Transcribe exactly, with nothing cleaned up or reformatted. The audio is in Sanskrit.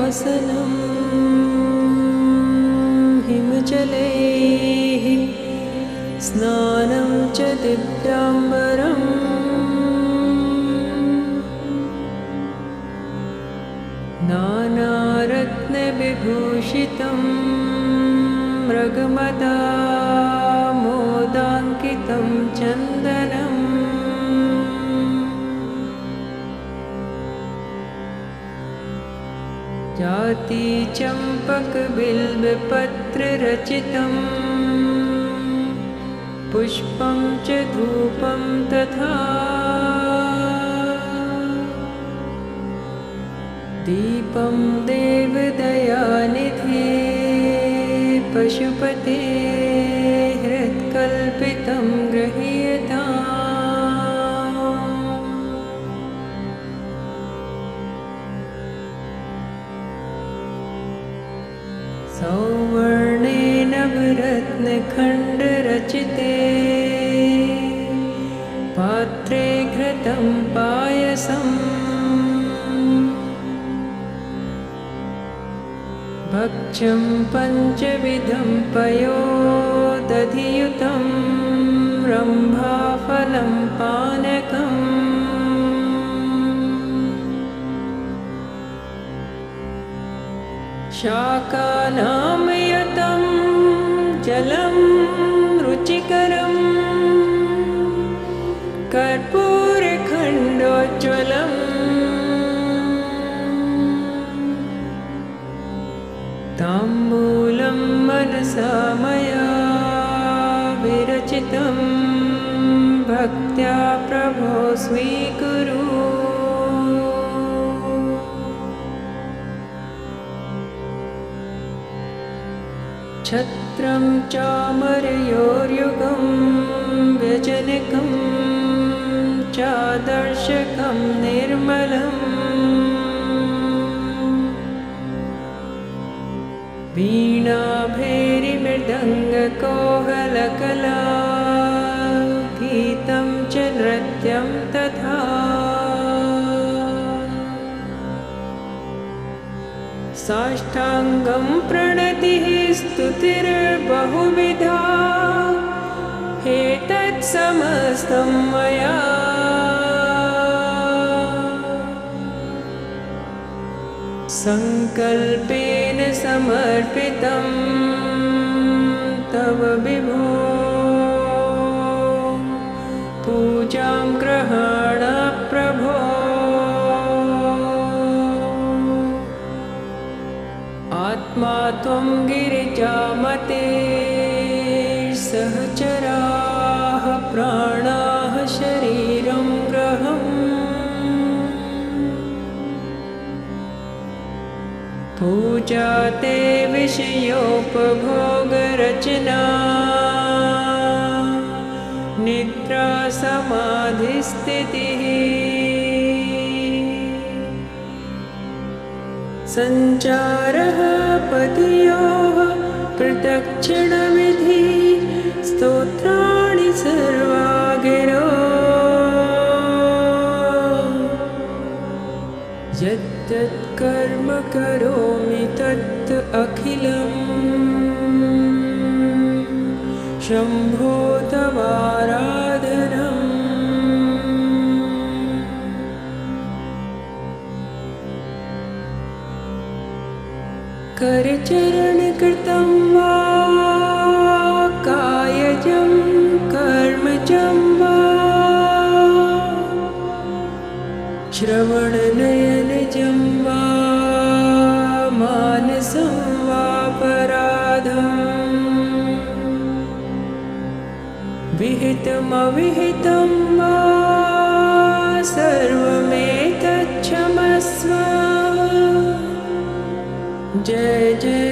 योगासनं हिमजलैः स्नानं च दिव्याम्बरम् नानारत्नविभूषितं मृगमदा मोदाङ्कितं चन्दनम् जातिचम्पकबिल्वपत्ररचितं पुष्पं च धूपं तथा दीपं देवदयानिधे पशुपते हृत्कल्पितं गृह्यताम् सौवर्णेन नवरत्नखण्डरचिते पात्रे घृतं पायसम् भक्ष्यं पञ्चविधं पयोदधियुतं रम्भाफलं पानकम् शाकानामयतं जलं रुचिकरं कर्पूरखण्डोज्ज्वलम् ताम्बूलं मनसा मया विरचितं भक्त्या प्रभो स्वीकुरु छत्रं चामरयोर्युगं व्यजनकं चादर्शकं निर्मलम् वीणाभैरिमृदङ्गकोहलकला गीतं च नृत्यं तथा साष्टाङ्गं प्रणतिः स्तुतिर्बहुविधा एतत्समस्तं मया संकल्पेन समर्पितं तव विभो पूजां गृहाण प्रभो आत्मा त्वं गिरिजामते सहचराः प्राणाः शरीरं ग्रहम् पूजा ते विषयोपभोगरचना निद्रा समाधिस्थितिः सञ्चारः पदयोः प्रदक्षिणविधि स्तोत्राणि सर्वा गिरो यत् कर्म करोमि तत् अखिलम् शम्भो तवाराधनम् करचरणकृतं वा कायजं कर्मजं वा श्रवणनयनजं वा मानसं वापराधम् विहितमविहितं वा सर्वमेतत् क्षमस्व जय जय